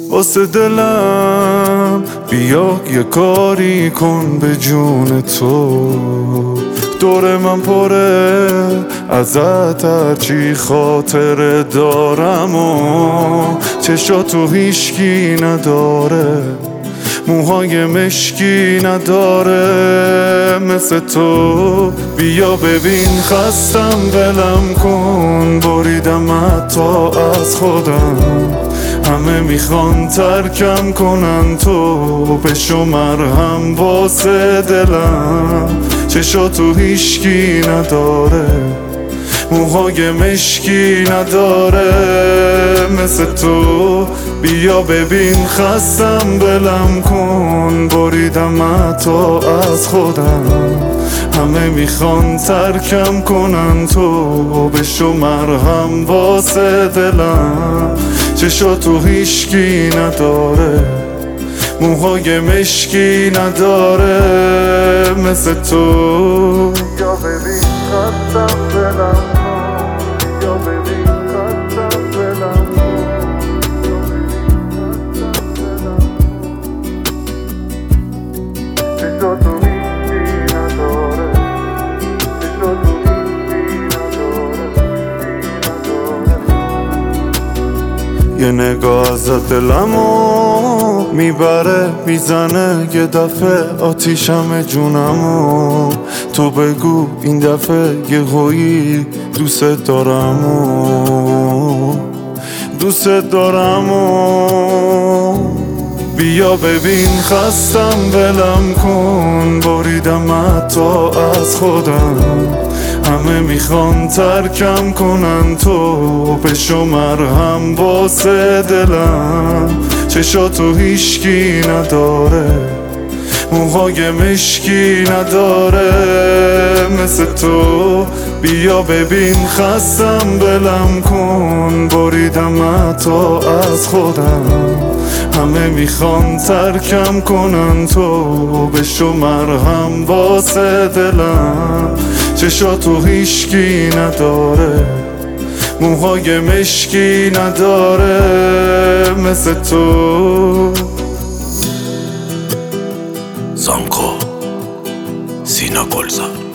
واسه دلم بیا یه کاری کن به جون تو. دور من پره ازت هرچی خاطره دارم و چشاتو هیشکی نداره، موهای مشکی نداره مثل تو. بیا ببین خستم ولم کن، بریدم حتی از خودم. همه میخوان ترکم کنن، تو بشو مرهم واسه دلم. چشاتو هیشکی نداره، موهای مشکی نداره مثل تو. بیا ببین خستم ولم کن، بریدم حتی از خودم. همه میخوان ترکم کنن، تو بشو مرهم واسه دلم. چشاتو هیشکی نداره، موهای مشکی نداره مثل تو. بیا ببین خستم ولم کن، بیا ببین خستم ولم کن، چشاتو هیچی نداره، چشاتو هیچی نداره. یه نگاه ازت دلمو میبره میزنه، یه دفعه آتیشم جونمو. تو بگو این دفعه یه هویی دوست دارم و دوست دارم و. بیا ببین خستم ولم کن، بریدم حتی از خودم. همه میخوان ترکم کنن، تو بشو مرهم واسه دلم. چشاتو هیشکی نداره، موهای مشکی نداره مثل تو. بیا ببین خستم ولم کن، بریدم حتی از خودم. همه میخوان ترکم کنن، تو بشو مرهم واسه دلم. چشاتو هیشکی نداره، موهای مشکی نداره مثل تو. زانکو سینا گلزار.